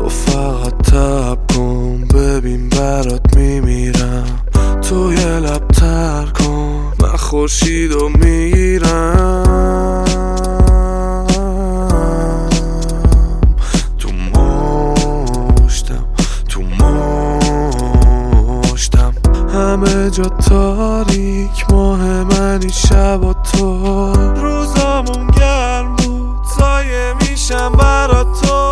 تو فقط تب کن ببین برات میمیرم، تو یه لب تر کن من خورشیدو میگیرم. تو مشتم همه جا تاریک، ماه منی شب و تو، روزامون گرم بود سایه میشم برات تو.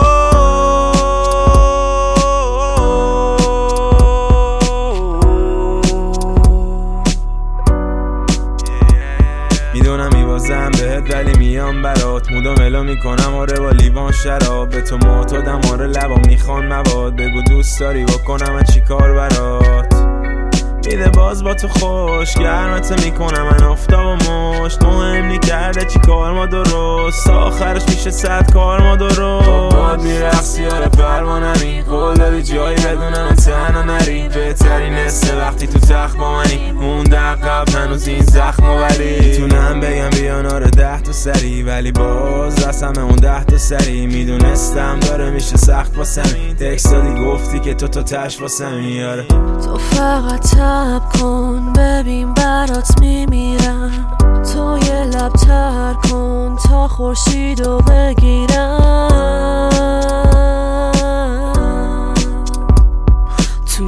میدونم میبازم بهت ولی میام برات، مودو ملو میکنم آره با لیوان شراب، به تو معتادم آره لبا میخوان مواد، بگو دوست داری بکنم چی کار برات، میده باز با تو خوش گرمت میکنم من آفتاب و مشت، مهم نی کرده چی کار ما درست، آخرش میشه 100 کار ما درست. باد میرقصی آره پروانمی، قول داری جایی بدونم تنها نری، بهترین نسته وقتی تو تخت با منی، مونده عقب هنوز این زخم و ولی میتونم بگم بیان آره 10 تا سری، ولی باز رسم اون 10 تا سری، میدونستم داره میشه سخت واسمی، تکست دادی گفتی که تو تش واسمی. آره تو فقط تب کن ببین برات میمیرم، تو یه لب تر کن تا خورشیدو بگیرم. تو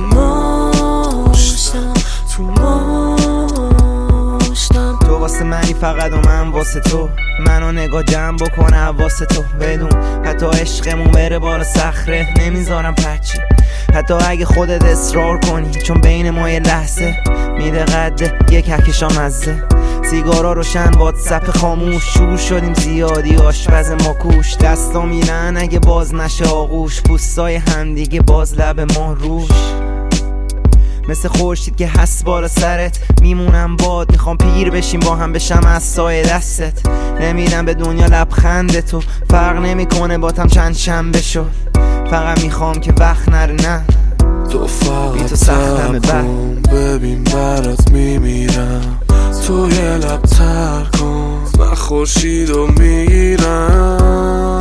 مشتم تو واسه منی فقط و من واسه تو، منو نگاه جمع بکنه واسه تو، بدون حتی عشقمون بره بالا صخره نمیذارم پچه، حتی اگه خودت اصرار کنی، چون بین ما یه لحظه میده قده یک کهکشا مزه، سیگارا روشن واتساپ خاموش، شور شدیم زیادی آشپز ما کوش، دستا میرن اگه باز نشه آغوش، پوستای همدیگه باز لب ما روش، مثل خورشید که هست بالا سرت میمونم باد، میخوام پیر بشیم با هم بشم از سایه دستت، نمیرم به دنیا لبخند تو، فرق نمیکنه باتم چند شنبه شد، فقط میخوام که وقت نره نه تو فقط تب کن ببین برات میمیرم، تو یه لب تر کن من خورشیدو میگیرم.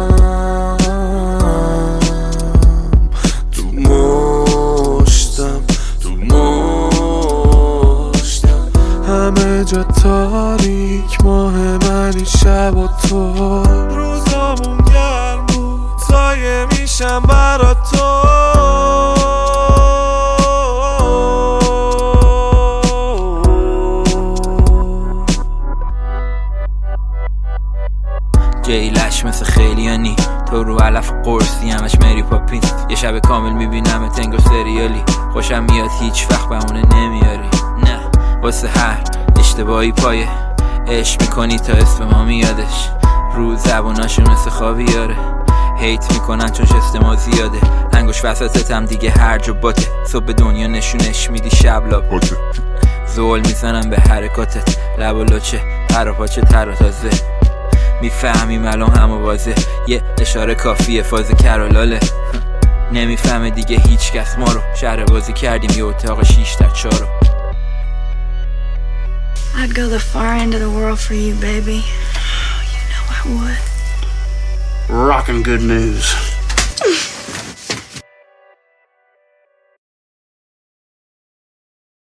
تو مشتم همه جا تاریک، ماه منی شب و تو، روزامون گرم بود سایه میشم برات تو. جیلش مثل خیلیانی، تو رو علف قرصی همش مری پاپین، یه شب کامل میبینم انگار سریالی، خوشم میاد هیچ وقت بهونه نمیاری، نه واسه هر اشتباهی پایه عشق میکنی تا اسم ما میادش، رو زبوناشون مثل خاویاره، هیت میکنن چون شست ما زیاده، انگوش وسطتم دیگه هر جا باته، صبح دنیا نشونش میدی شب لاباته، زول میزنم به حرکاتت، لب و لچه پراپاچه تر و تازه، میفهمیم الان همه بازه، یه اشاره کافیه فاز کرالاله، نمیفهمه دیگه هیچ کس ما رو، شهر بازی کردیم یه اتاق 6 تا 4. I'd go the far end of the world for you, baby. You know I would. Rockin' good news.